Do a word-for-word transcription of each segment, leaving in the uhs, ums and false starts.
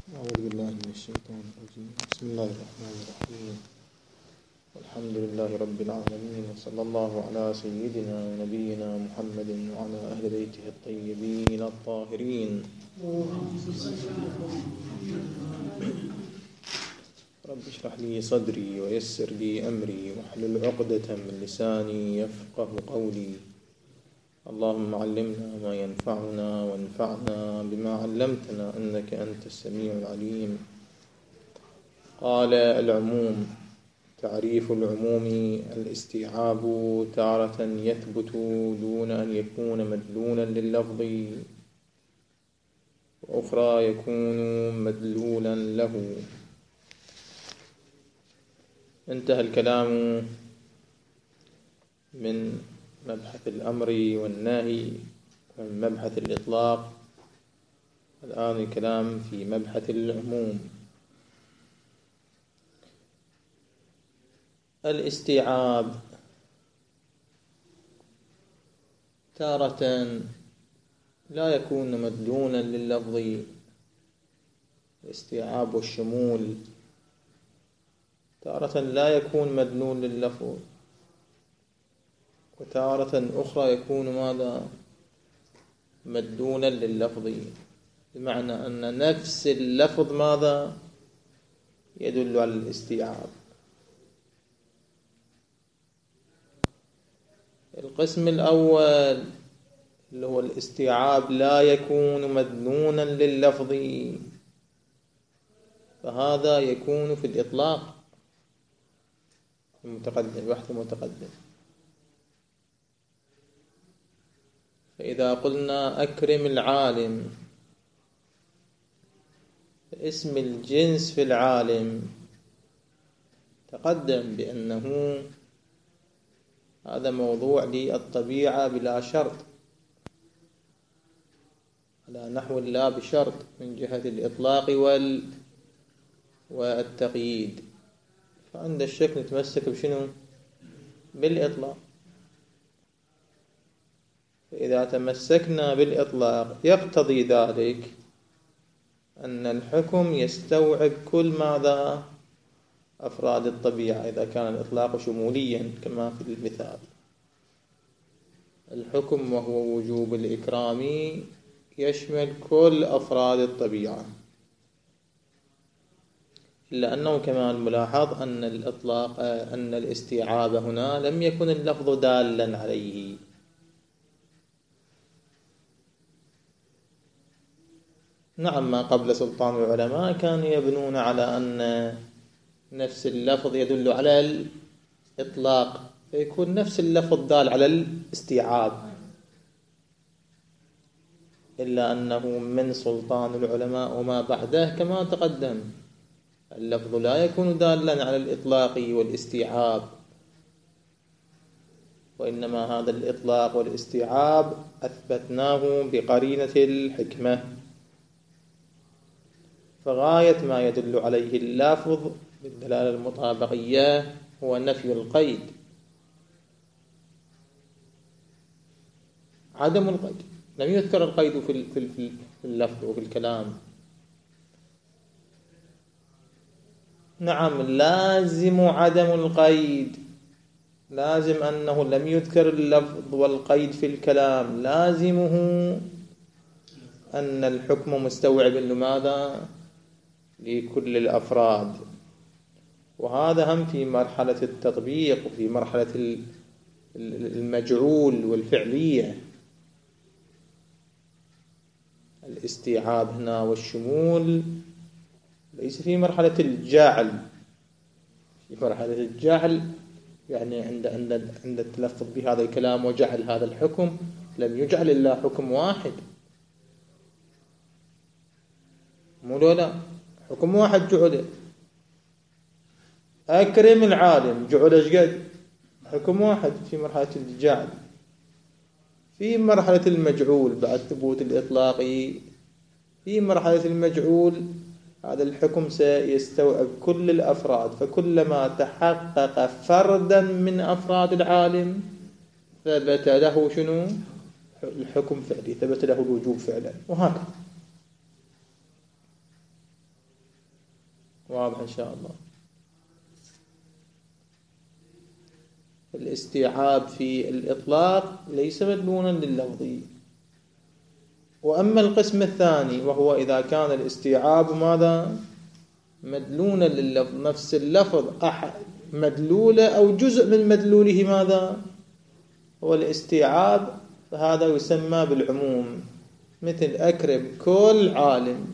أعوذ بالله من الشيطان الرجيم. بسم الله الرحمن الرحيم. والحمد لله رب العالمين، وصلى الله على سيدنا ونبينا محمد وعلى أهل بيته الطيبين الطاهرين. رب اشرح لي صدري ويسر لي أمري واحلل عقدة من لساني يفقه قولي. اللهم علمنا ما ينفعنا وانفعنا بما علمتنا إنك أنت السميع العليم. قال العموم. تعريف العموم: الاستيعاب تارة يثبت دون أن يكون مدلولا لللفظ، وأخرى يكون مدلولا له. انتهى الكلام من مبحث الأمر والنهي ومن مبحث الإطلاق. الآن الكلام في مبحث العموم. الاستيعاب تارة لا يكون مدلولا لللفظ، الاستيعاب والشمول تارة لا يكون مدلول لللفظ، وتارة أخرى يكون ماذا؟ مدلولا لللفظ، بمعنى أن نفس اللفظ ماذا؟ يدل على الاستيعاب. القسم الأول اللي هو الاستيعاب لا يكون مدلولا لللفظ، فهذا يكون في الإطلاق المتقدم، بحث متقدم. فإذا قلنا أكرم العالم، اسم الجنس في العالم تقدم بأنه هذا موضوع للطبيعة بلا شرط، على نحو لا بشرط من جهة الإطلاق وال والتقييد. فعند الشك نتمسك بشنو؟ بالإطلاق. فإذا تمسكنا بالإطلاق يقتضي ذلك أن الحكم يستوعب كل ماذا؟ أفراد الطبيعة، إذا كان الإطلاق شموليا كما في المثال. الحكم وهو وجوب الإكرام يشمل كل أفراد الطبيعة، إلا أنه كما الملاحظ أن الإطلاق أن الاستيعاب هنا لم يكن اللفظ دالا عليه. نعم، ما قبل سلطان العلماء كانوا يبنون على أن نفس اللفظ يدل على الإطلاق، فيكون نفس اللفظ دال على الاستيعاب، إلا أنه من سلطان العلماء وما بعده كما تقدم اللفظ لا يكون دالا على الإطلاق والاستيعاب، وإنما هذا الإطلاق والاستيعاب أثبتناه بقرينة الحكمة. فغاية ما يدل عليه اللفظ بالدلالة المطابقية هو نفي القيد، عدم القيد. لم يذكر القيد في في اللفظ وفي الكلام. نعم، لازم عدم القيد، لازم أنه لم يذكر اللفظ والقيد في الكلام، لازمه أن الحكم مستوعب لماذا؟ لكل الأفراد. وهذا هم في مرحلة التطبيق وفي مرحلة المجعول والفعلية. الاستيعاب هنا والشمول ليس في مرحلة الجعل. في مرحلة الجعل يعني عند عند عند التلفظ بهذا الكلام وجعل هذا الحكم لم يجعل إلا حكم واحد، مو لا حكم واحد جعل. أكرم العالم جعل ايش قد؟ حكم واحد في مرحلة الجعل. في مرحلة المجعول بعد ثبوت الإطلاقي، في مرحلة المجعول هذا الحكم سيستوعب كل الأفراد، فكلما تحقق فردا من أفراد العالم ثبت له شنو؟ الحكم فعلي، ثبت له الوجوب فعلا، وهكذا. واضح إن شاء الله. الاستيعاب في الإطلاق ليس مدلولا لللفظ. وأما القسم الثاني وهو إذا كان الاستيعاب ماذا؟ مدلولا لللفظ، نفس اللفظ أحد مدلولة أو جزء من مدلوله ماذا؟ هو الاستيعاب، فهذا يسمى بالعموم، مثل أكرم كل عالم.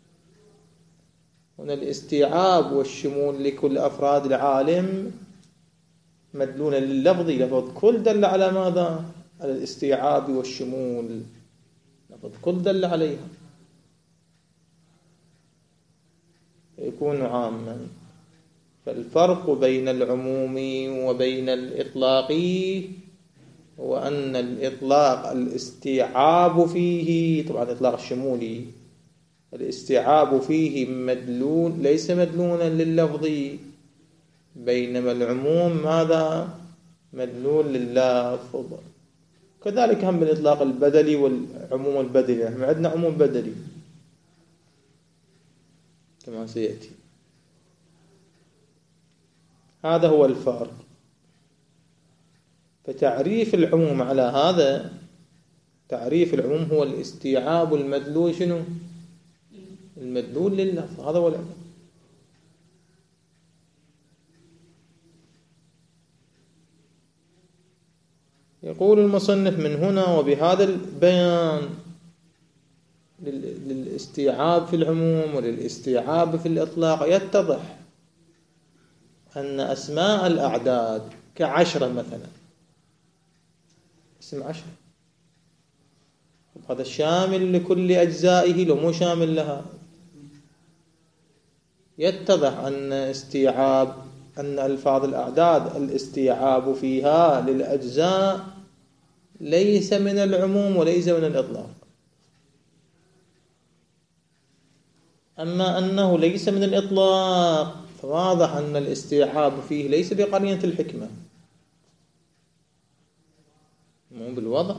هنا الاستيعاب والشمول لكل أفراد العالم مدلولا لللفظ، لفظ كل دل على ماذا؟ على الاستيعاب والشمول، لفظ كل دل عليها، يكون عاما. فالفرق بين العموم وبين الإطلاق هو أن الإطلاق الاستيعاب فيه، طبعا الإطلاق الشمولي، الاستيعاب فيه مدلول ليس مدلولا لللفظ، بينما العموم ماذا؟ مدلول لللفظ. كذلك هم بالإطلاق البدلي والعموم البدلي، يعني عندنا عموم بدلي كما سيأتي. هذا هو الفرق. فتعريف العموم على هذا، تعريف العموم هو الاستيعاب المدلول شنو؟ المدلول لللفظ، هذا هو العموم. يقول المصنف: من هنا وبهذا البيان للاستيعاب في العموم وللاستيعاب في الإطلاق يتضح أن أسماء الأعداد كعشرة مثلا، اسم عشرة، هذا شامل لكل أجزائه لو مو شامل لها. يتضح أن استيعاب أن ألفاظ الأعداد الاستيعاب فيها للأجزاء ليس من العموم وليس من الإطلاق. أما أنه ليس من الإطلاق فواضح أن الاستيعاب فيه ليس بقرينة الحكمة، مو بالوضع،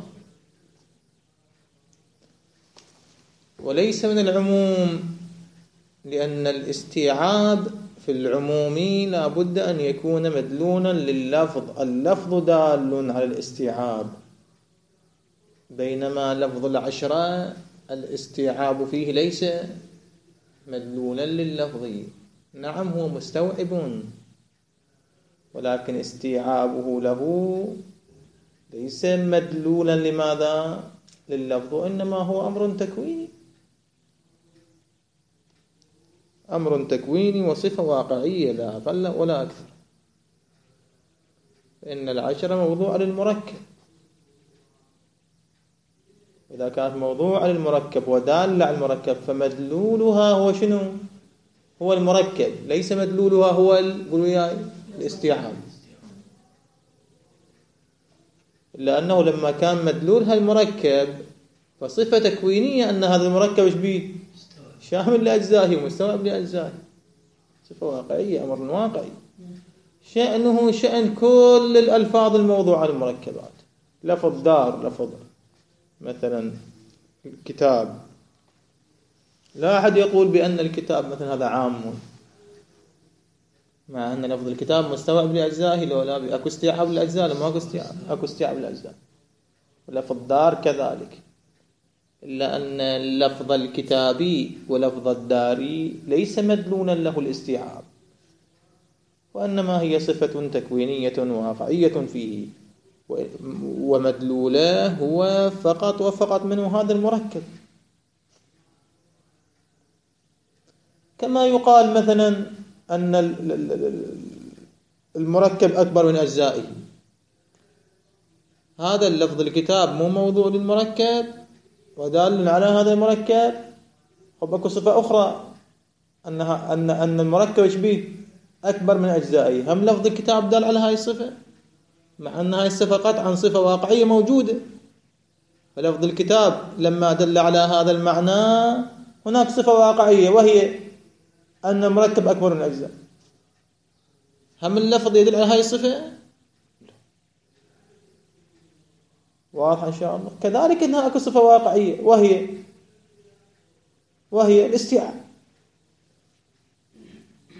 وليس من العموم، لأن الاستيعاب في العموم لا بد أن يكون مدلولا لللفظ، اللفظ دال على الاستيعاب، بينما لفظ العشرة الاستيعاب فيه ليس مدلولا لللفظ. نعم هو مستوعب، ولكن استيعابه له ليس مدلولا لماذا؟ لللفظ، إنما هو أمر تكويني، أمر تكويني وصفة واقعية لا أقل ولا أكثر. فإن العشرة موضوع للمركب، إذا كانت موضوع للمركب ودال على المركب فمدلولها هو شنو؟ هو المركب، ليس مدلولها هو الاستيعاب، لأنه لما كان مدلولها المركب فصفة تكوينية أن هذا المركب إيش بيه؟ شامل لأجزائه ومستوعب لأجزائه، صفة واقعية، أمر واقعي، شأنه شأن كل الألفاظ الموضوعة المركبات. لفظ دار، لفظ مثلا الكتاب، لا أحد يقول بأن الكتاب مثلا هذا عام، مع أن لفظ الكتاب مستوعب لأجزائه، لو لا أكو استيعاب للأجزاء، لما أكو استيعاب، أكو استيعاب للأجزاء. ولفظ دار كذلك، إلا أن لفظ الكتابي ولفظ الداري ليس مدلولا له الاستيعاب، وإنما هي صفة تكوينية واقعية فيه، ومدلوله هو فقط وفقط منه هذا المركب. كما يقال مثلا أن المركب أكبر من أجزائه، هذا اللفظ الكتاب مو موضوع للمركب ودال على هذا المركب، وبكو صفة أخرى أنها أن أن المركب يشبه أكبر من أجزائه، هم لفظ الكتاب دال على هاي الصفة، مع أن هاي الصفة قطعا صفة واقعية موجودة. فلفظ الكتاب لما دل على هذا المعنى هناك صفة واقعية، وهي أن المركب أكبر من الأجزاء. هم اللفظ يدل على هاي الصفة؟ واضح إن شاء الله. كذلك أنها أكو صفة واقعية، وهي وهي الاستيعاب.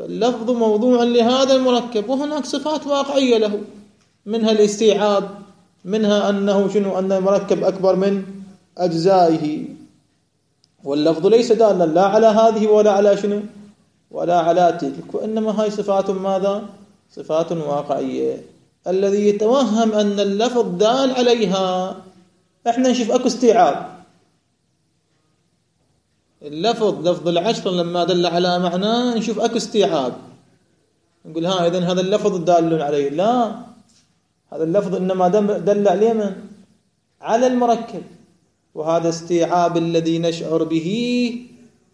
فاللفظ موضوع لهذا المركب، وهناك صفات واقعية له، منها الاستيعاب، منها أنه شنو أن المركب أكبر من أجزائه، واللفظ ليس دالا لا على هذه ولا على شنو ولا على تلك، وإنما هاي صفات ماذا؟ صفات واقعية. الذي يتوهم أن اللفظ دال عليها، احنا نشوف أكو استيعاب، اللفظ لفظ العشر لما دل على معناه نشوف أكو استيعاب، نقول ها إذن هذا اللفظ دال عليه. لا، هذا اللفظ إنما دل عليه من؟ على المركب، وهذا استيعاب الذي نشعر به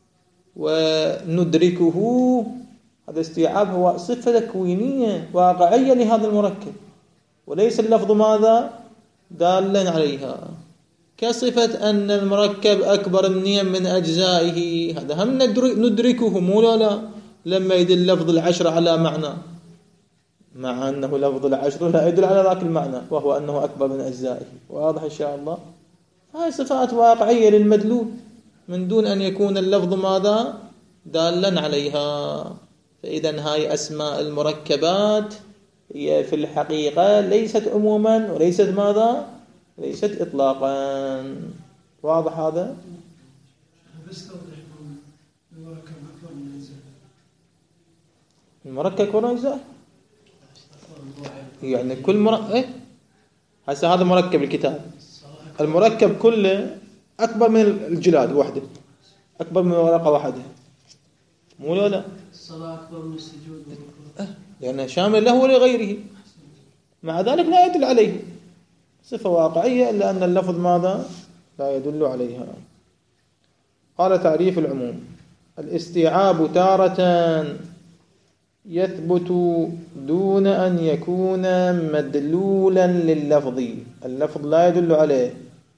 وندركه، هذا استيعاب هو صفة تكوينية واقعية لهذا المركب، وليس اللفظ ماذا؟ دالا عليها. كصفة أن المركب أكبر منيا من أجزائه، هذا هم ندركه، مو لا لما يدل لفظ العشر على معنى، مع أنه لفظ العشر لا يدل على ذاك المعنى، وهو أنه أكبر من أجزائه. واضح إن شاء الله؟ هاي صفات واقعية للمدلول من دون أن يكون اللفظ ماذا؟ دالا عليها. فإذا هاي أسماء المركبات هي في الحقيقة ليست عموما وليست ماذا؟ ليست إطلاقا. واضح هذا؟ المركب أكبر من أجزائه، يعني كل مركب إيه؟ هسه هذا مركب الكتاب، المركب كله أكبر من الجلاد وحده، أكبر من ورقة واحدة، مو لا لا؟ الصلاة أكبر من السجود أه؟ لأنه شامل له ولغيره، مع ذلك لا يدل عليه، صفة واقعية إلا أن اللفظ ماذا؟ لا يدل عليها. قال تعريف العموم: الاستيعاب تارة يثبت دون أن يكون مدلولا لللفظ، اللفظ لا يدل عليه،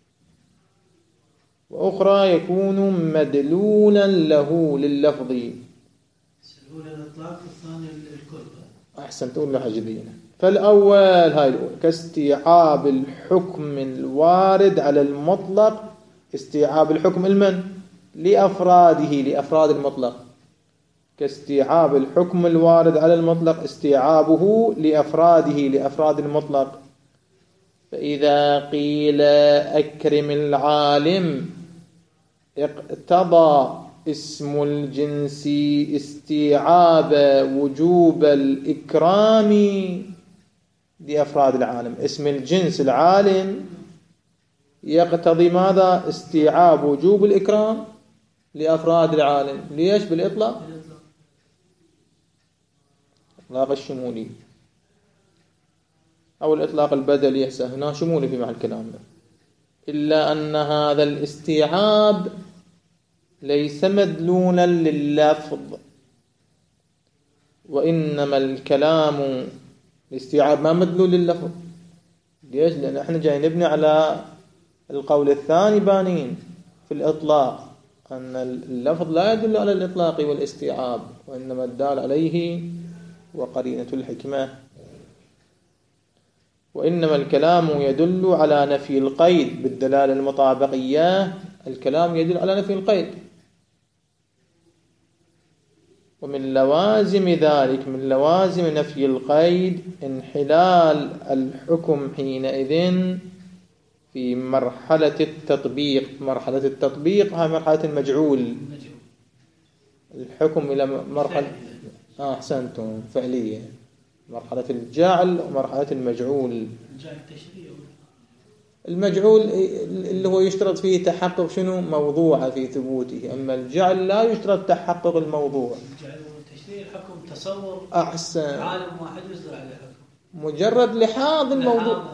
وأخرى يكون مدلولا له لللفظ. الأولى الإطلاق والثانية الكل. أحسن، تقول له حجبين. فالأول هاي الأولى كاستيعاب الحكم الوارد على المطلق، استيعاب الحكم المن لأفراده، لأفراد المطلق، كاستيعاب الحكم الوارد على المطلق استيعابه لأفراده، لأفراد المطلق. فإذا قيل أكرم العالم اقتضى اسم الجنس استيعاب وجوب الإكرام لأفراد العالم. اسم الجنس العالم يقتضي ماذا؟ استيعاب وجوب الإكرام لأفراد العالم. ليش؟ بالإطلاق، الإطلاق الشمولي أو الإطلاق البدلي، هنا شمولي في معنى الكلام، إلا أن هذا الاستيعاب ليس مدلولا لللفظ، وإنما الكلام الاستيعاب ما مدلول لللفظ. ليش؟ لأن احنا جاي نبني على القول الثاني بانين في الإطلاق، أن اللفظ لا يدل على الإطلاق والاستيعاب، وإنما الدال عليه وقرينة الحكمة. وإنما الكلام يدل على نفي القيد بالدلالة المطابقية، الكلام يدل على نفي القيد. ومن لوازم ذلك، من لوازم نفي القيد انحلال الحكم حينئذ في مرحلة التطبيق. مرحلة التطبيق هي مرحلة المجعول، الحكم إلى مرحلة آه أحسنتم فعلية، مرحلة الجعل ومرحلة المجعول. المجعول اللي هو يشترط فيه تحقق شنو؟ موضوع في ثبوته، أما الجعل لا يشترط تحقق الموضوع. الجعل والتشريع الحكم تصور أحسن، عالم واحد يصدر عليه حكم، مجرد لحاظ الموضوع،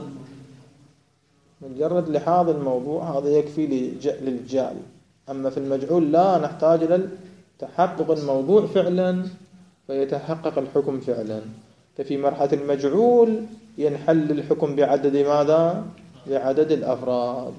مجرد لحاظ الموضوع هذا يكفي للجعل. أما في المجعول لا، نحتاج إلى تحقق الموضوع فعلا فيتحقق الحكم فعلا. ففي مرحلة المجعول ينحل الحكم بعدد ماذا؟ بعدد الأفراد،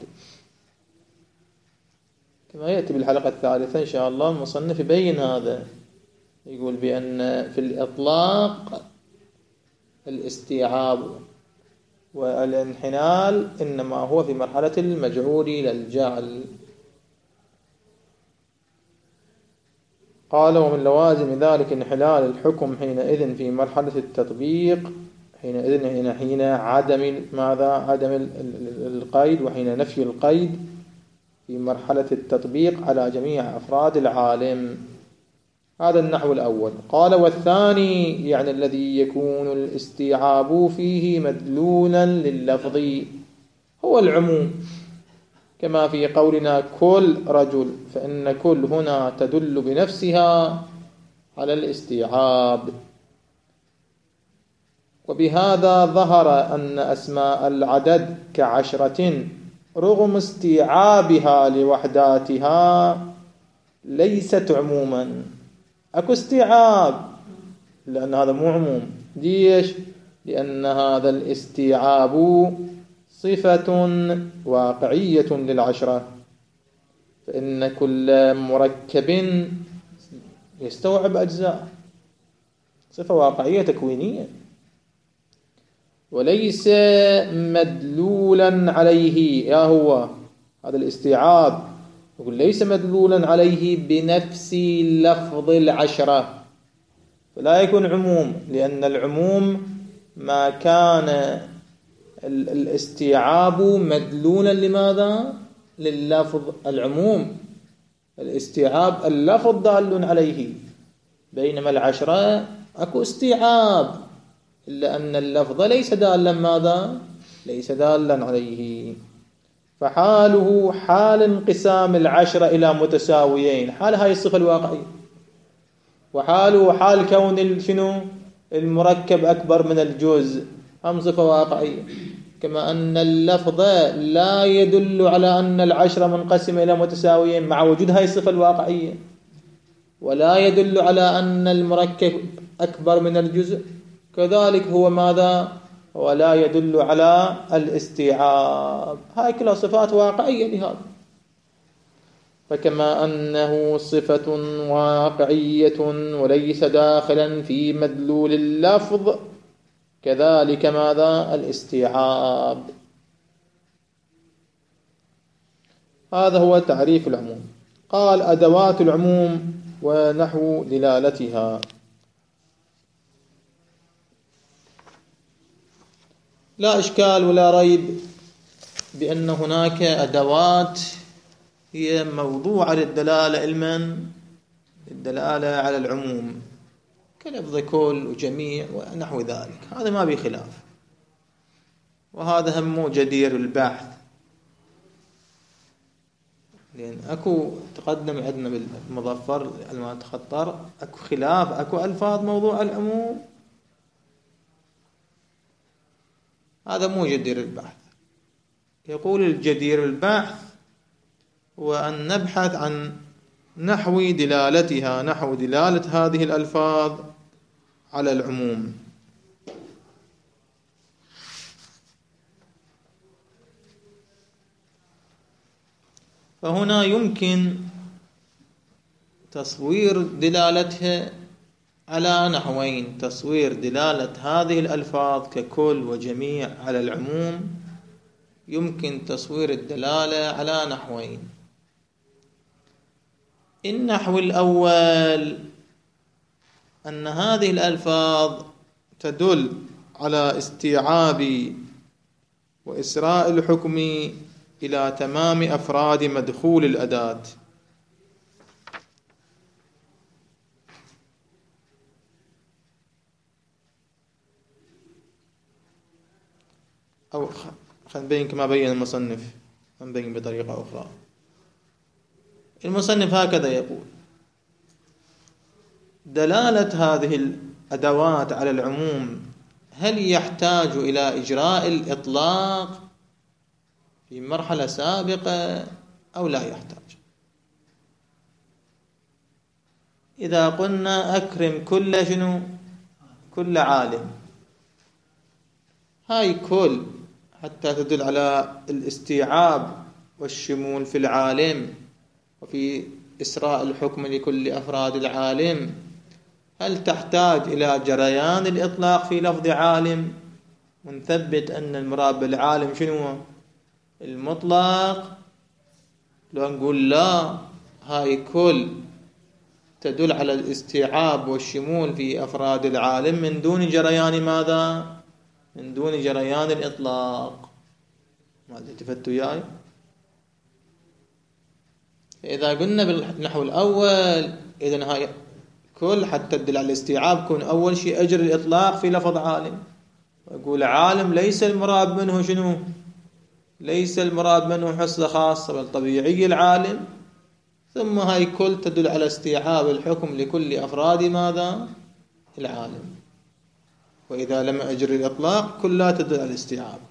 كما يأتي بالحلقة الثالثة إن شاء الله. المصنف يبين هذا، يقول بأن في الإطلاق الاستيعاب والانحلال إنما هو في مرحلة المجعول للجعل. قال ومن لوازم ذلك انحلال الحكم حينئذ في مرحلة التطبيق، حينئذ حين حين عدم ماذا عدم القيد وحين نفي القيد في مرحلة التطبيق على جميع أفراد العالم. هذا النحو الأول. قال والثاني يعني الذي يكون الاستيعاب فيه مدلولا لللفظ هو العموم، كما في قولنا كل رجل، فإن كل هنا تدل بنفسها على الاستيعاب. وبهذا ظهر أن أسماء العدد كعشرة رغم استيعابها لوحداتها ليست عموما. أكو استيعاب لأن هذا مو عموم. ليش؟ لأن هذا الاستيعاب صفة واقعية للعشرة، فإن كل مركب يستوعب أجزاء، صفة واقعية تكوينية، وليس مدلولا عليه. يا هو هذا الاستيعاب يقول ليس مدلولا عليه بنفس لفظ العشرة، فلا يكون عموم، لأن العموم ما كان الاستيعاب مدلولا لماذا؟ لللفظ. العموم الاستيعاب اللفظ دال عليه، بينما العشرة أكو استيعاب إلا أن اللفظ ليس دالا ماذا؟ ليس دالا عليه. فحاله حال انقسام العشرة إلى متساويين، حال هاي الصفة الواقعية، وحاله حال كون شنو المركب أكبر من الجزء، هم صفة واقعية. كما أن اللفظ لا يدل على أن العشرة منقسمة إلى متساويين مع وجود هاي الصفة الواقعية، ولا يدل على أن المركب أكبر من الجزء، كذلك هو ماذا؟ ولا يدل على الاستيعاب. هاي كلها صفات واقعية لهذا. فكما أنه صفة واقعية وليس داخلا في مدلول اللفظ، كذلك ماذا؟ الاستيعاب. هذا هو تعريف العموم. قال أدوات العموم ونحو دلالتها. لا إشكال ولا ريب بأن هناك أدوات هي موضوعة للدلالة علما، للدلالة على العموم، كلفظ كل وجميع ونحو ذلك، هذا ما بخلاف، وهذا هم جدير البحث، لأن أكو تقدم عندنا بالمظفر ما تخطر أكو خلاف، أكو ألفاظ موضوع العموم، هذا مو جدير البحث. يقول الجدير البحث هو أن نبحث عن نحو دلالتها، نحو دلالة هذه الألفاظ على العموم. فهنا يمكن تصوير دلالتها على نحوين: تصوير دلالة هذه الألفاظ ككل وجميع على العموم، يمكن تصوير الدلالة على نحوين. النحو الأول أن هذه الألفاظ تدل على استيعاب وإسراء الحكم إلى تمام أفراد مدخول الأداة، أو خلينا نبين كما بين المصنف، نبين بطريقة أخرى. المصنف هكذا يقول: دلالة هذه الأدوات على العموم هل يحتاج إلى إجراء الإطلاق في مرحلة سابقة أو لا يحتاج؟ إذا قلنا أكرم كل شنو كل عالم، هاي كل حتى تدل على الاستيعاب والشمول في العالم وفي إسراء الحكم لكل أفراد العالم، هل تحتاج إلى جريان الإطلاق في لفظ عالم ونثبت أن المراد بالعالم شنو المطلق؟ لو نقول لا، هاي كل تدل على الاستيعاب والشمول في أفراد العالم من دون جريان ماذا؟ من دون جريان الإطلاق. ما التفتوا وياي؟ إذا قلنا بالنحو الأول إذن هاي كل حتى تدل على الاستيعاب كون أول شيء أجر الإطلاق في لفظ عالم. ويقول عالم ليس المراد منه شنو؟ ليس المراد منه حصة خاصة بل طبيعي العالم. ثم هاي كل تدل على استيعاب الحكم لكل أفراد ماذا؟ العالم. وإذا لم أجر الإطلاق كلها تدل على الاستيعاب.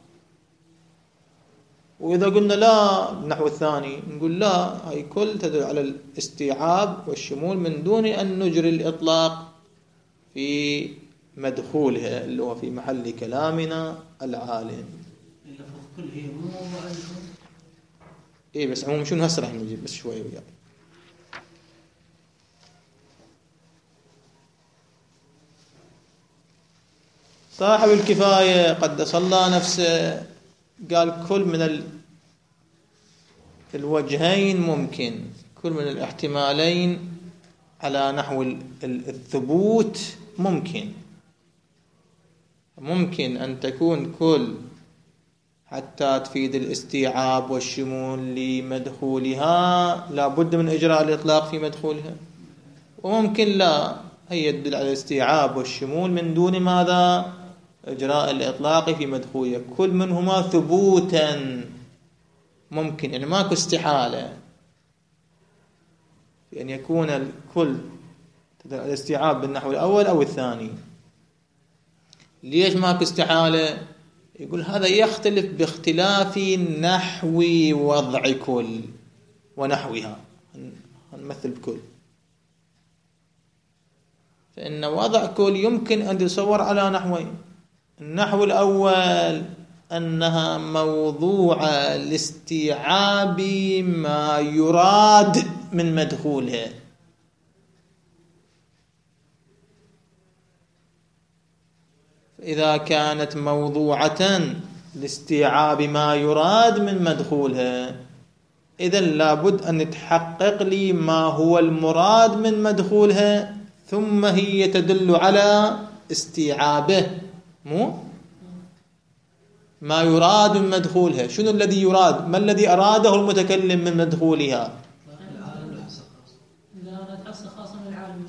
وإذا قلنا لا النحو الثاني نقول لا هاي كل تدل على الاستيعاب والشمول من دون أن نجري الإطلاق في مدخولها اللي هو في محل كلامنا العالم. اللفظ كل هي مو موضوع عندكم؟ إيه بس عموما شنو هسه راح نجيب بس شوي وياي. صاحب الكفاية قدس الله نفسه قال كل من الوجهين ممكن، كل من الاحتمالين على نحو الثبوت ممكن. ممكن أن تكون كل حتى تفيد الاستيعاب والشمول لمدخولها لا بد من إجراء الإطلاق في مدخولها، وممكن لا هي تدل على الاستيعاب والشمول من دون ماذا؟ إجراء الإطلاق في مدخولها. كل منهما ثبوتا ممكن، يعني ماكو استحالة في أن يكون الكل تدل على الاستيعاب بالنحو الأول أو الثاني. ليش ماكو استحالة؟ يقول هذا يختلف باختلاف نحو وضع كل ونحوها. هنمثل بكل، فإن وضع كل يمكن أن يتصور على نحوين. النحو الأول أنها موضوع لاستيعاب ما يراد من مدخولها، فإذا كانت موضوعة لاستيعاب ما يراد من مدخولها إذن لابد أن يتحقق لي ما هو المراد من مدخولها ثم هي تدل على استيعابه، مو ما يراد من مدخولها. شنو الذي يراد؟ ما الذي أراده المتكلم من مدخولها؟ العالم له حصة خاصة. إذا أردت حصة خاصة من العالم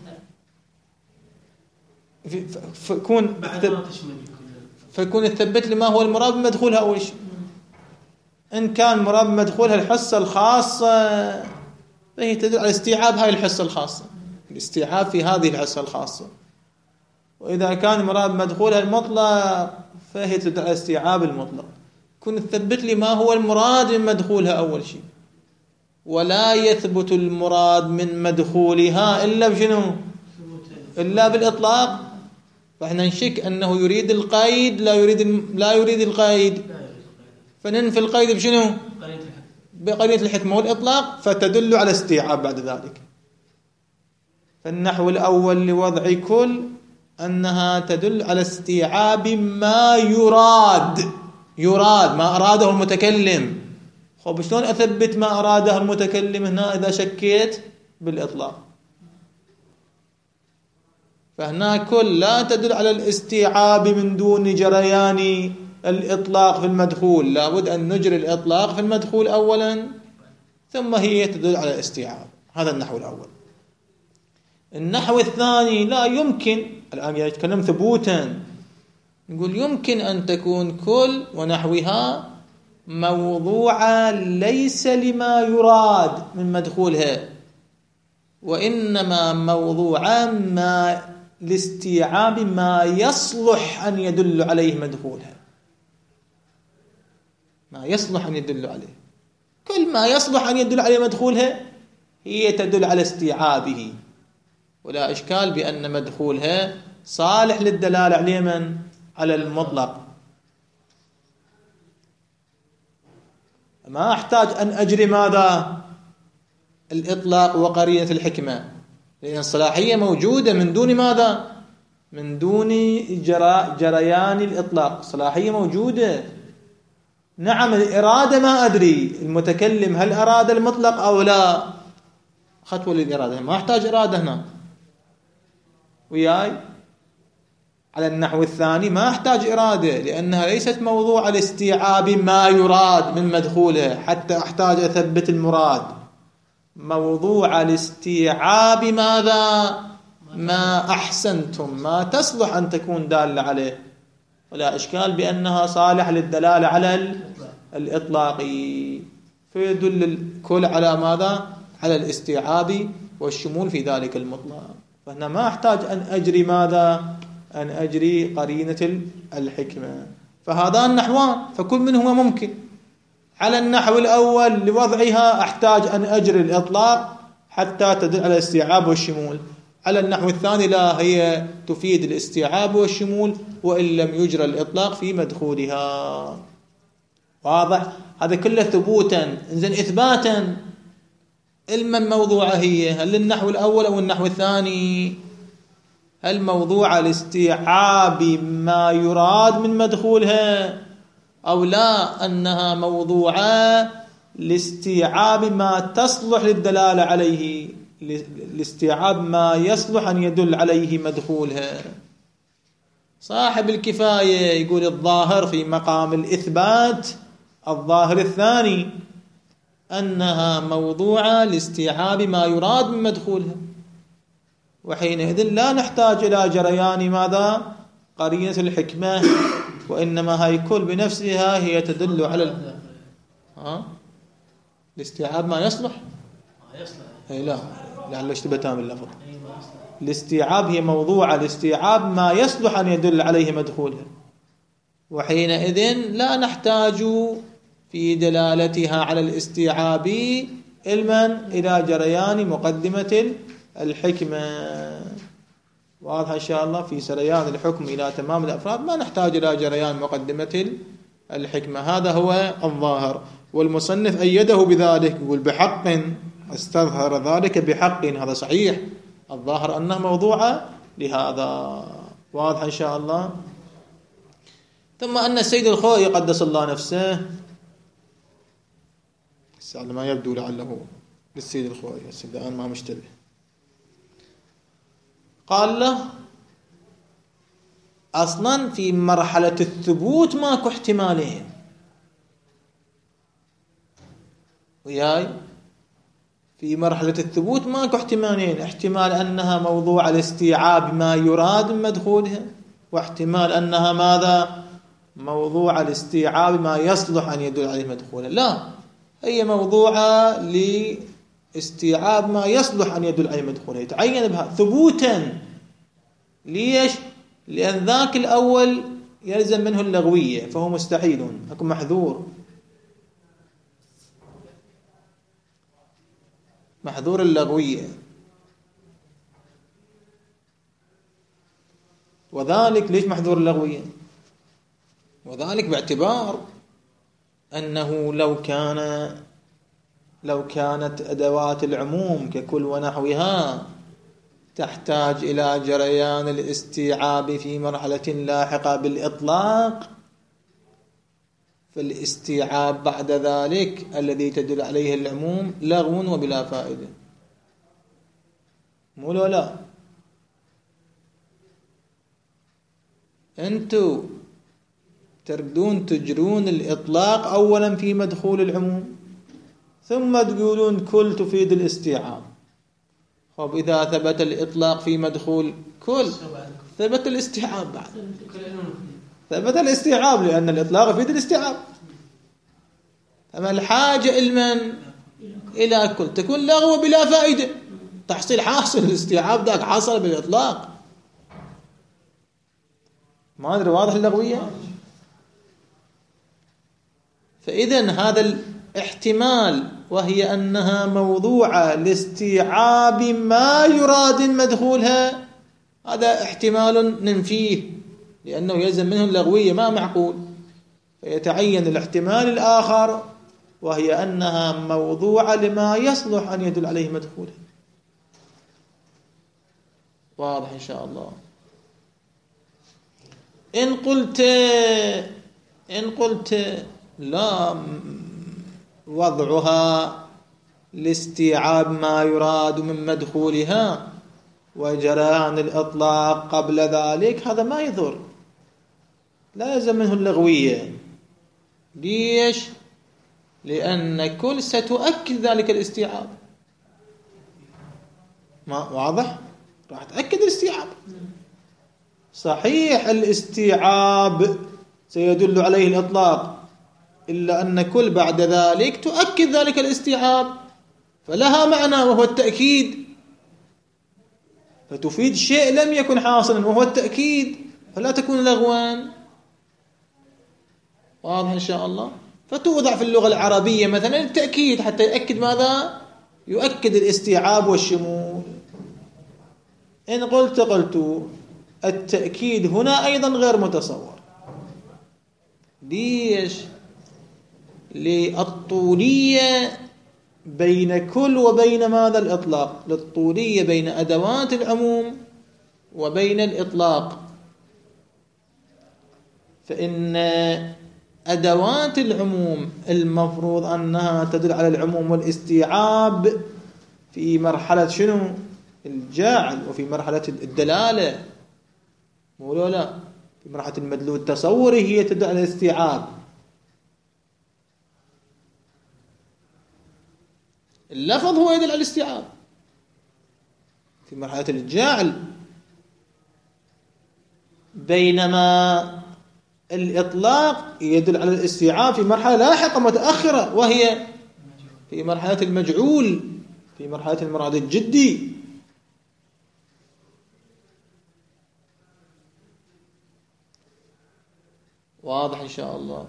مثلا فكون بعد ما تشمل فيكون تثبت لي ما هو المراد من مدخولها أول شيء. إن كان مراد من مدخولها الحصة الخاصة فهي تدل على استيعاب هاي الحصة الخاصة، الاستيعاب في هذه الحصة الخاصة. وإذا كان مراد مدخولها المطلق فهي تدل على استيعاب المطلق. كن تثبت لي ما هو المراد من مدخولها أول شيء، ولا يثبت المراد من مدخولها إلا بشنو؟ إلا بالإطلاق. فإحنا نشك أنه يريد القيد لا يريد لا يريد القيد، فننفي القيد بشنو؟ بقرينة الحكمة والإطلاق، فتدل على استيعاب بعد ذلك. فالنحو الأول لوضع كل أنها تدل على استيعاب ما يراد، يراد ما أراده المتكلم. خب شلون أثبت ما أراده المتكلم هنا إذا شكيت بالإطلاق؟ فهنا كل لا تدل على الاستيعاب من دون جريان الإطلاق في المدخول، لابد أن نجري الإطلاق في المدخول أولا ثم هي تدل على الاستيعاب. هذا النحو الأول. النحو الثاني لا يمكن، الآن يتكلم ثبوتا، نقول يمكن أن تكون كل ونحوها موضوعة ليس لما يراد من مدخولها، وإنما موضوعة ما لاستيعاب ما يصلح أن يدل عليه مدخولها، ما يصلح أن يدل عليه. كل ما يصلح أن يدل عليه مدخولها هي تدل على استيعابه، ولا إشكال بأن مدخولها صالح للدلالة عليه من؟ على المطلق. ما أحتاج أن أجري ماذا؟ الإطلاق وقرينة الحكمة، لأن الصلاحية موجودة من دون ماذا؟ من دون جرى جريان الإطلاق. صلاحية موجودة. نعم الإرادة ما أدري المتكلم هل أراد المطلق أو لا، خطوة للإرادة، ما أحتاج إرادة هنا وياي. على النحو الثاني ما أحتاج إرادة لأنها ليست موضوع الاستيعاب ما يراد من مدخولها حتى أحتاج أثبت المراد. موضوع الاستيعاب ماذا؟ ما أحسنتم، ما تصلح أن تكون دالة عليه، ولا إشكال بأنها صالح للدلالة على الإطلاق، فيدل الكل على ماذا؟ على الاستيعاب والشمول في ذلك المطلق. فهنا ما أحتاج أن أجري ماذا؟ أن أجري قرينة الحكمة. فهذان نحوان، فكل منهما ممكن. على النحو الأول لوضعها أحتاج أن أجري الإطلاق حتى تدل على الاستيعاب والشمول. على النحو الثاني لا، هي تفيد الاستيعاب والشمول وإن لم يجرى الإطلاق في مدخولها. واضح؟ هذا كله ثبوتا. إذن إثباتا علما موضوعة هي، هل النحو الأول أو النحو الثاني؟ هل موضوع الاستيعاب ما يراد من مدخولها أو لا أنها موضوعة لاستيعاب ما تصلح للدلالة عليه، لاستيعاب ما يصلح أن يدل عليه مدخولها؟ صاحب الكفاية يقول الظاهر في مقام الإثبات، الظاهر الثاني أنها موضوعة لاستيعاب ما يراد من مدخولها، وحينئذ لا نحتاج إلى جريان ماذا؟ قرينة الحكمة، وإنما هاي كل بنفسها هي تدل على ال... ها؟ الاستيعاب ما يصلح؟ ما يصلح. أي لا، لعل اشتبهتها من اللفظ. الاستيعاب هي موضوع الاستيعاب ما يصلح أن يدل عليه مدخولها، وحينئذ لا نحتاج في دلالتها على الاستيعاب علما إلى جريان مقدمة الحكمة. واضح إن شاء الله؟ في سريان الحكم إلى تمام الأفراد ما نحتاج إلى جريان مقدمة الحكمة. هذا هو الظاهر، والمصنف أيده بذلك، يقول بحق استظهر ذلك بحق. هذا صحيح، الظاهر أنه موضوع لهذا. واضح إن شاء الله؟ ثم أن السيد الخوئي قدس الله نفسه، على ما يبدو لعله للسيد الخوئي، الآن ما مشتبه، قال له أصلا في مرحلة الثبوت ماكو احتمالين وياي. في مرحلة الثبوت ماكو احتمالين، احتمال أنها موضوع الاستيعاب ما يراد من مدخولها، واحتمال أنها ماذا؟ موضوع الاستيعاب ما يصلح أن يدل عليه مدخولها. لا، هي موضوعة لاستيعاب ما يصلح أن يدل عليه مدخولها، يتعين بها ثبوتا. ليش؟ لأن ذاك الأول يلزم منه اللغوية فهو مستحيل، أكون محذور، محذور اللغوية. وذلك ليش محذور اللغوية؟ وذلك باعتبار أنه لو كان لو كانت أدوات العموم ككل ونحوها تحتاج إلى جريان الاستيعاب في مرحلة لاحقة بالإطلاق، فالاستيعاب بعد ذلك الذي تدل عليه العموم لغو وبلا فائدة. مو لا لا أنتوا تردون تجرون الإطلاق أولا في مدخول العموم، ثم تقولون كل تفيد الاستيعاب. طب إذا ثبت الإطلاق في مدخول كل ثبت الاستيعاب، بعد ثبت الاستيعاب لأن الإطلاق يفيد الاستيعاب. أما الحاجة المن إلى كل تكون لغو بلا فائدة، تحصيل حاصل الاستيعاب ذاك حصل بالإطلاق. ما أدري واضح اللغوية؟ فإذن هذا الاحتمال وهي أنها موضوعة لاستيعاب ما يراد مدخولها، هذا احتمال ننفيه لأنه يلزم منه اللغوية، ما معقول. فيتعين الاحتمال الآخر وهي أنها موضوعة لما يصلح أن يدل عليه مدخولها. واضح إن شاء الله؟ إن قلت إن قلت لا، وضعها لاستيعاب ما يراد من مدخولها وجريان الإطلاق قبل ذلك، هذا ما يضر، لا يلزم منه اللغوية. ليش؟ لأن كل ستؤكد ذلك الاستيعاب. ما واضح؟ راح تأكد الاستيعاب. صحيح الاستيعاب سيدل عليه الإطلاق، إلا أن كل بعد ذلك تؤكد ذلك الاستيعاب، فلها معنى وهو التأكيد، فتفيد شيء لم يكن حاصلا وهو التأكيد، فلا تكون لغوا. واضح إن شاء الله؟ فتوضع في اللغة العربية مثلا التأكيد حتى يؤكد ماذا؟ يؤكد الاستيعاب والشمول. إن قلت قلت التأكيد هنا أيضا غير متصور. ليش؟ للطولية بين كل وبين ماذا؟ الإطلاق. للطولية بين أدوات العموم وبين الإطلاق. فإن أدوات العموم المفروض أنها تدل على العموم والاستيعاب في مرحلة شنو؟ الجاعل، وفي مرحلة الدلالة، مو لا، في مرحلة المدلول التصوري هي تدل على الاستيعاب. اللفظ هو يدل على الاستيعاب في مرحلة الجاعل، بينما الإطلاق يدل على الاستيعاب في مرحلة لاحقة متأخرة، وهي في مرحلة المجعول، في مرحلة المراد الجدي. واضح إن شاء الله؟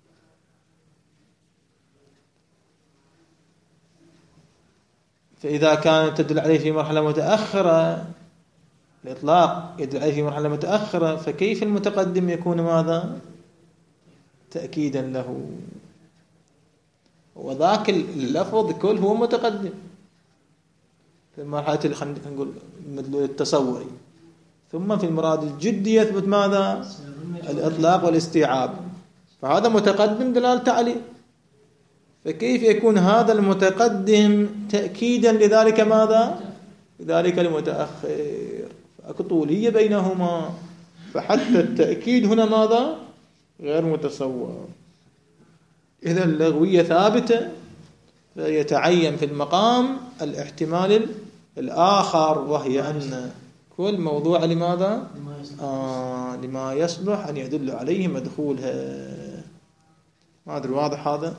فإذا كانت تدل عليه في مرحلة متأخرة، الإطلاق يدل عليه في مرحلة متأخرة، فكيف المتقدم يكون ماذا؟ تأكيدا له. وذاك اللفظ كل هو متقدم في مرحلة خلينا نقول المدلول التصوري، ثم في المراد الجدي يثبت ماذا؟ الإطلاق والاستيعاب، فهذا متقدم دلالة عليه. فكيف يكون هذا المتقدم تأكيدا لذلك ماذا؟ لذلك المتأخر؟ فأكو طولية بينهما، فحتى التأكيد هنا ماذا؟ غير متصور. إذا اللغوية ثابتة، فيتعين في المقام الاحتمال الآخر، وهي أن كل موضوع لماذا؟ آه لما يصلح أن يدل عليه مدخولها. ما أدري واضح هذا؟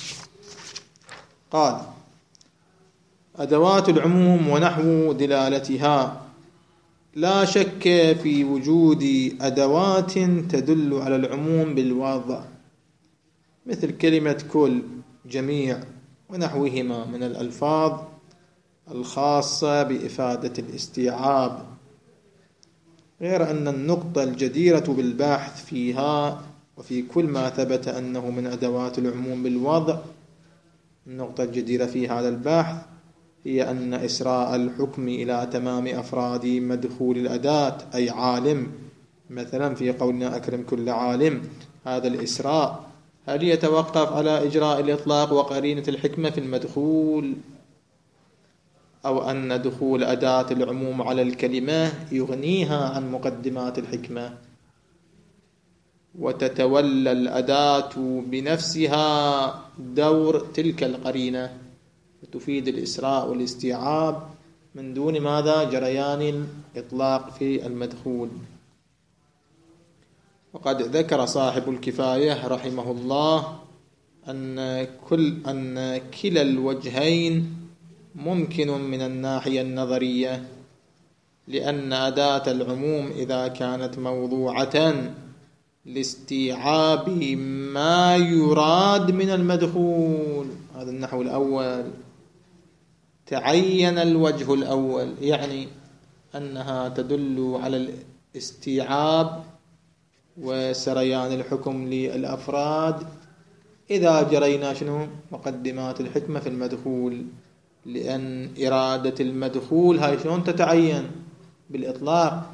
قال: أدوات العموم ونحو دلالتها. لا شك في وجود أدوات تدل على العموم بالوضع، مثل كلمة كل، جميع، ونحوهما من الألفاظ الخاصة بإفادة الاستيعاب، غير أن النقطة الجديرة بالبحث فيها وفي كل ما ثبت أنه من أدوات العموم بالوضع، النقطة الجديرة في هذا البحث هي أن إسراء الحكم إلى تمام أفراد مدخول الأداة، أي عالم، مثلا في قولنا أكرم كل عالم، هذا الإسراء هل يتوقف على إجراء الإطلاق وقرينة الحكمة في المدخول، أو أن دخول أداة العموم على الكلمة يغنيها عن مقدمات الحكمة، وتتولى الأداة بنفسها دور تلك القرينة، تفيد الإسراء والاستيعاب من دون ماذا؟ جريان الإطلاق في المدخول. وقد ذكر صاحب الكفاية رحمه الله أن كل أن كلا الوجهين ممكن من الناحية النظرية، لأن أداة العموم إذا كانت موضوعة لاستيعاب ما يراد من المدخول، هذا النحو الأول، تعين الوجه الأول، يعني أنها تدل على الاستيعاب وسريان الحكم للأفراد إذا جرينا شنو؟ مقدمات الحكمة في المدخول، لأن إرادة المدخول هاي شلون تتعين؟ بالإطلاق.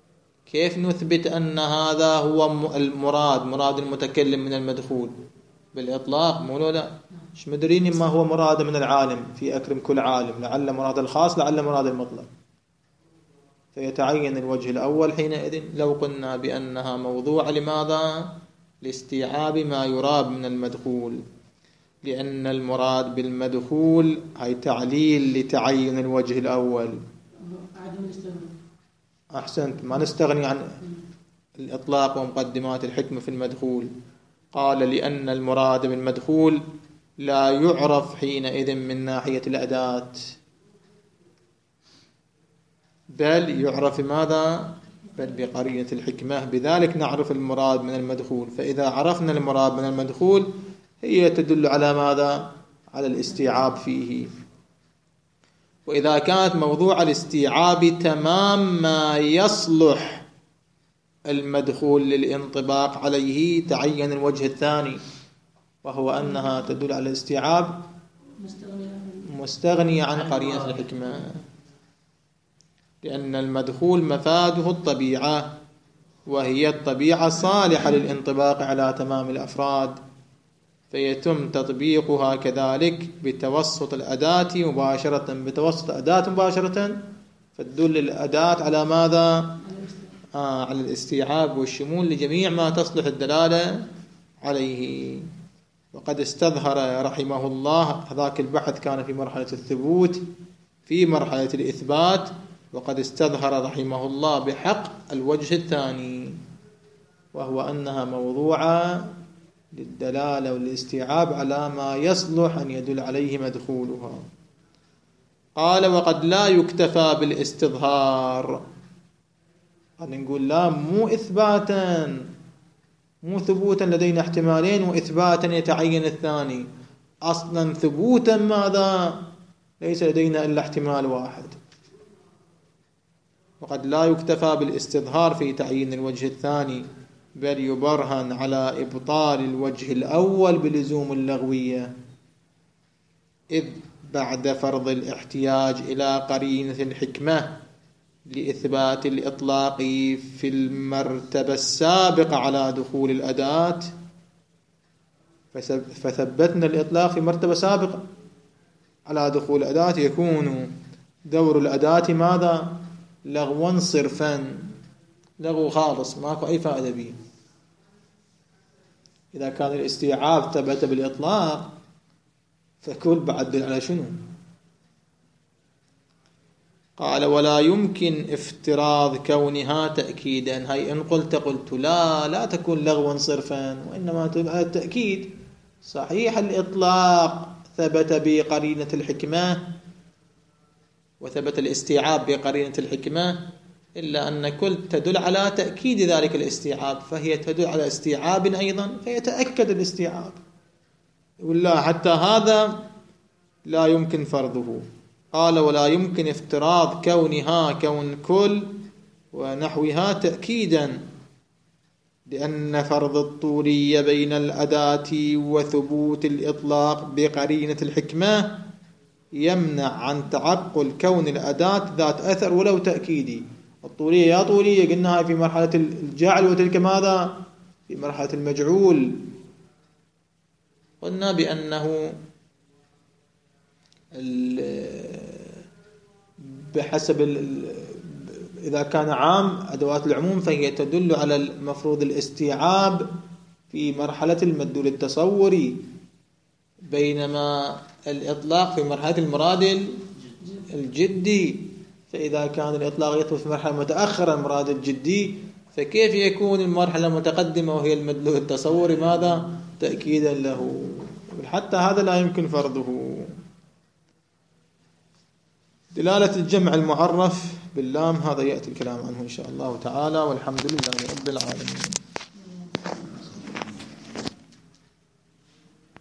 كيف نثبت أن هذا هو المراد، مراد المتكلم من المدخول؟ بالإطلاق مو لا مش مدرين ما هو مراد من العالم في أكرم كل عالم، لعل مراد الخاص لعل مراد المطلق. فيتعين الوجه الأول حينئذ لو قلنا بأنها موضوع. لماذا؟ لاستيعاب ما يراد من المدخول، لأن المراد بالمدخول هي تعليل لتعين الوجه الأول. عدم الاستغناء. أحسنت، ما نستغني عن الإطلاق ومقدمات الحكمة في المدخول. قال لأن المراد بالمدخول لا يعرف حينئذ من ناحية الأداة، بل يعرف ماذا؟ بل بقرينة الحكمة. بذلك نعرف المراد من المدخول. فإذا عرفنا المراد من المدخول هي تدل على ماذا؟ على الاستيعاب فيه. وإذا كانت موضوع الاستيعاب تمام ما يصلح المدخول للانطباق عليه تعين الوجه الثاني، وهو أنها تدل على الاستيعاب مستغنية عن قرينة الحكمة، لأن المدخول مفاده الطبيعة، وهي الطبيعة صالحة للانطباق على تمام الأفراد، فيتم تطبيقها كذلك بتوسط الأداة مباشرة، بتوسط الأداة مباشرة، فتدل الأداة على ماذا؟ آه على الاستيعاب والشمول لجميع ما تصلح الدلالة عليه. وقد استظهر رحمه الله، هذاك البحث كان في مرحلة الثبوت، في مرحلة الإثبات، وقد استظهر رحمه الله بحق الوجه الثاني، وهو أنها موضوعة للدلالة والاستيعاب على ما يصلح أن يدل عليه مدخولها. قال وقد لا يكتفى بالاستظهار. أن نقول لا، مو إثباتا مو ثبوتا، لدينا احتمالين وإثباتا يتعين الثاني. أصلا ثبوتا ماذا؟ ليس لدينا إلا احتمال واحد. وقد لا يكتفى بالاستظهار في تعيين الوجه الثاني، بل يبرهن على إبطال الوجه الأول بلزوم اللغوية، إذ بعد فرض الاحتياج إلى قرينة الحكمة لإثبات الإطلاق في المرتبة السابقة على دخول الأداة، فثبتنا الإطلاق في مرتبة سابقة على دخول الأداة، يكون دور الأداة ماذا؟ لغوا صرفا، لغو خالص ماكو أي فائدة به. إذا كان الاستيعاب ثبت بالإطلاق فكل بعد على شنو؟ قال ولا يمكن افتراض كونها تأكيدا. هاي إن قلت قلت لا لا تكون لغوا صرفا، وإنما تبقى التأكيد. صحيح الإطلاق ثبت بقرينة الحكمة وثبت الاستيعاب بقرينة الحكمة، إلا أن كل تدل على تأكيد ذلك الاستيعاب، فهي تدل على استيعاب أيضا فيتأكد الاستيعاب. ولا حتى هذا لا يمكن فرضه. قال ولا يمكن افتراض كونها كون كل ونحوها تأكيدا، لأن فرض الطولية بين الأداة وثبوت الإطلاق بقرينة الحكمة يمنع عن تعقل كون الأداة ذات أثر ولو تأكيدي. الطولية يا طولية قلناها في مرحلة الجعل، وتلك ماذا؟ في مرحلة المجعول. قلنا بأنه بحسب إذا كان عام أدوات العموم فهي تدل على المفروض الاستيعاب في مرحلة المدلول التصوري، بينما الإطلاق في مرحلة المراد الجدي. فإذا كان الإطلاق يثبت في مرحلة متأخرة المراد الجدي، فكيف يكون المرحلة المتقدمة وهي المدلول التصوري ماذا؟ تأكيدا له. حتى هذا لا يمكن فرضه. دلالة الجمع المعرف باللام هذا يأتي الكلام عنه إن شاء الله تعالى، والحمد لله رب العالمين.